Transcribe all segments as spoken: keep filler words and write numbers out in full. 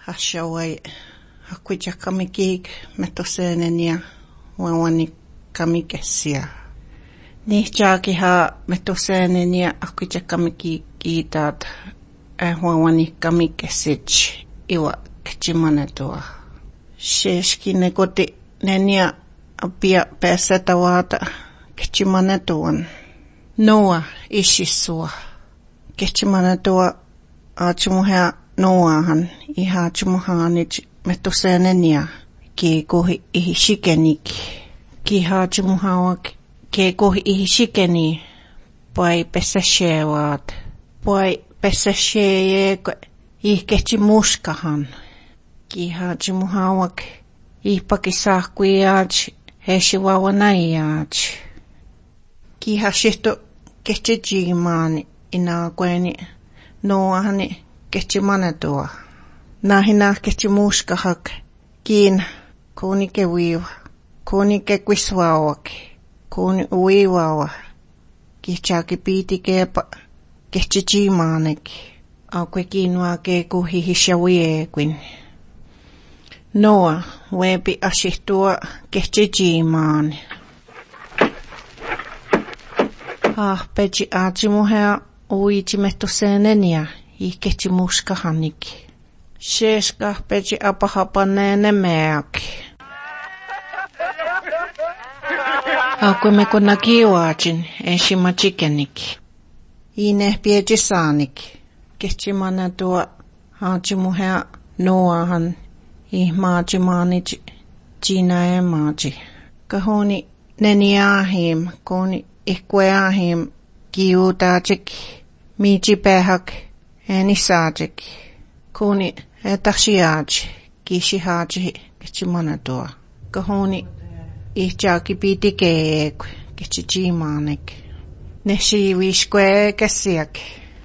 Hashawai hakuja kamikik metoseenenia wawani kamikesia. Nihjaaki ha metoseenenia hakuja kamikikiitaat wawani kamikesich iwa kechimanetua. Sheshkine koti nenia apia pesetawaata kechimanetuan. Noa ishisua. Kechimanetua aachumuhea Noahan ihan chumuhanit metoseenenia ki kohi ihishikeniki. Ki haachumuhawak ki kohi ihishikeni pai peseshewaat. Pai pesesheyeeko ihkechi muskahan. Ki haachumuhawak ihpakisahkuiyaach heshiwawanaiyaach. Ki hashihto kechijimaani inaakueni Noahani kechimanetua. Nahina kechimuskahak kiin kuuni kewiiwa. Kuuni kekwiswaawak. Kuuni uiwaawa. Kichaaki piiti keepa kechijimaaneki. Aukwe kiinwaa keeku hihishawiyeekwin. Noa weepi ashihtua kechijimaani. Ah, pechi aachimuhea uichi metoseenenia. Ihkechi muskahaniki. Sheska pechi apahapaneene meaki. Aukwe meko nakiwaachin eshima chikeniki. Ine piechi saaniki. Kechimana tuo haachimuhea Noahan ihmaachimaanich chinae maachi. Kahoni neniahim kuni ihkweahim kiutaachik miichipehak enisaachik. Kuni etaxiaach kishihaach kechimanatua. Kahoni ihchaaki piitikeek kechichimaanek. Neshiwishkwe kesiak.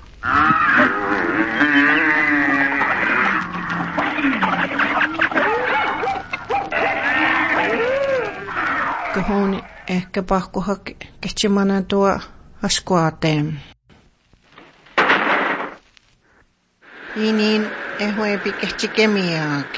Kahoni ehkä pahkuhak kechimanatua askuateem. Inin ehuepi kechikemiaaki.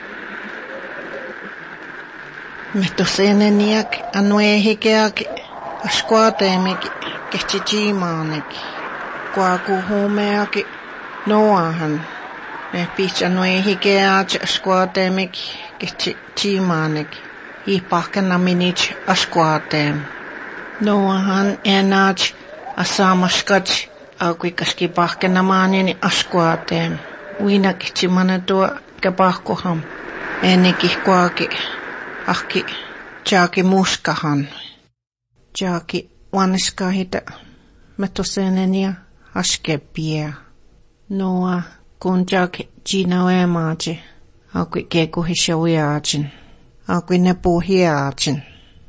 Metoseeneniak anuehikeak askuateemiki kechichimaanek. Kuakuhumeaki Noahan. Ehpich anuehikeaach askuateemiki kechichimaanek. Ihpahkenaminich askuateem. Noahan enaach asamaskach aukikaski pahkenamaanini askuateem. Uinakichimanetua kepahkuham. Enikihkuaki ahki chaaki muskahan. Chaaki waniskahita metoseenenia askepia. Noa kun chaaki chinaoemaachi. Aukui kekuhishawiaachin. Aukui nepuhiaachin.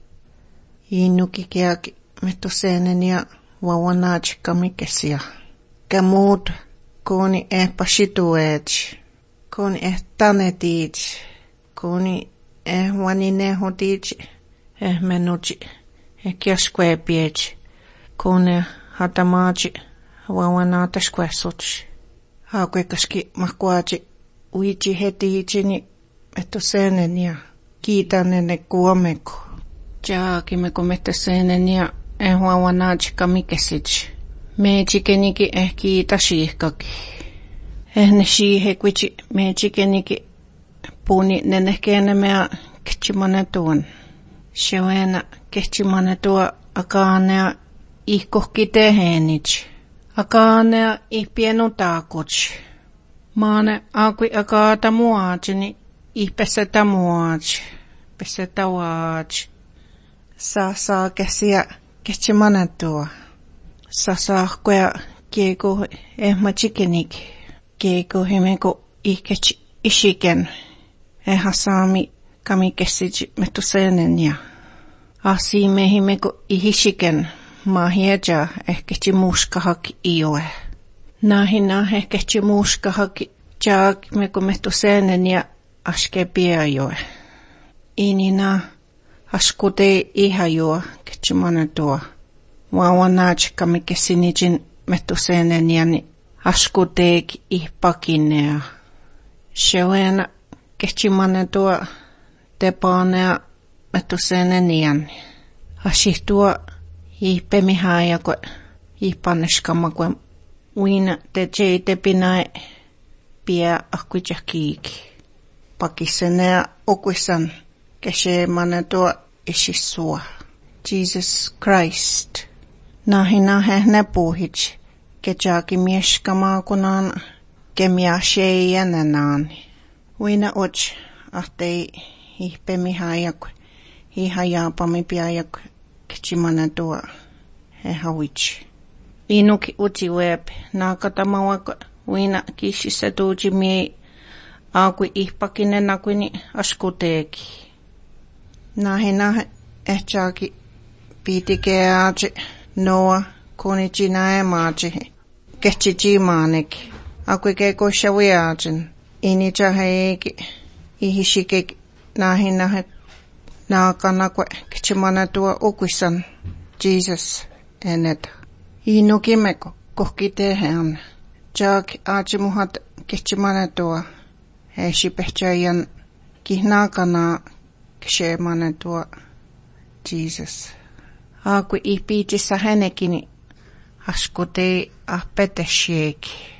Inukikeaki metoseenenia wawanaach kamikesia. Kämuut kuni eh pasitueech. Kuni eh tanetiich. Kuni eh waninehotiich. Eh menuchi. Eh kiaskweepiech. Kuni hatamaachi wawanaatashkwesuch. Hakuikaski mahkuaachi uichi hetiichini metoseenenia. Kiitanene kuomeko. Chaakimeko metoseenenia. Eh wawanaach kamikesich. Meechikeniki eh kiitashihkaki. Eh ne shiihekwichi meechikeniki puuni nenehkeenemea kechimanetuan. Shewena kechimanetua akaanea ihkohkiteheenich. Akaanea ihpienutaakuch. Maane aakui akaata muaachini ihpeseta muaach. Peseta waach. Saa saa kesiä kechimanetua. Sasaahkoja kieko ehmachikenik. Kieko himeko ihkech ishiken. Ehasaami kamikesich metoseenenia. Asiime himeko ihishiken. Mahieja ehkechi muskahak ioe. Nahina ehkechi muskahak jaak meko metoseenenia askepia ioe. Inina askute ihajua kechimanetua. Wawanaach kamikesinijin metoseeneniani askuteek ihpakinea. Se on kehtimanen tuo tepaanea metuseen nian. Asi tuo ihpemihää ja kun ihpaneskama kun uina te jeite pinai pia ahkuja kiiki. Pakisene okuisan keshemanen tuo isissua. Jesus Christ. Nahi nahe ne puhits. Kejaki mieskamaa kunaan kemia sheijänenaan. Uina och ahtei ihpemihää ja kun ihajaapami pia ja kun kechimanen tuo he hawitsi. Inuki uti web naakatamawa uina kisissä tuuji mie aakui ihpakinen nakuini askuteeki. Nahi nahe ehtaaki piitikeaaji noa kunichi naemaaji kehtsi maaneki. Aakui keikoissa viaajin ini jaheeki ihishikeki nahi nahe naakana kwe kechimanen tuo ukuisan Jesus eneta. Inukimeko kohkitehän. Jaak aajimuhat kechimanen tuo. Heishi pehtäjän kihnaakana keshemanen tuo Jesus. Aakui ihpiitissä hänekini askutei ahpeteshieki.